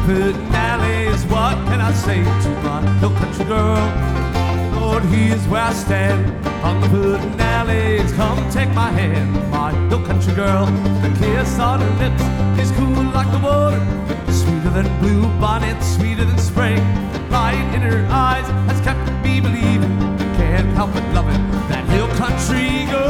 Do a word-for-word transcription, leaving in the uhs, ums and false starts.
foot alleys, what can I say to my hill country girl? Lord, here's where I stand on the foot alleys. Come take my hand, my hill country girl. The kiss on her lips is cool like the water, sweeter than blue bonnets, sweeter than spring. Light in her eyes has kept me believing, can't help but loving that hill country girl.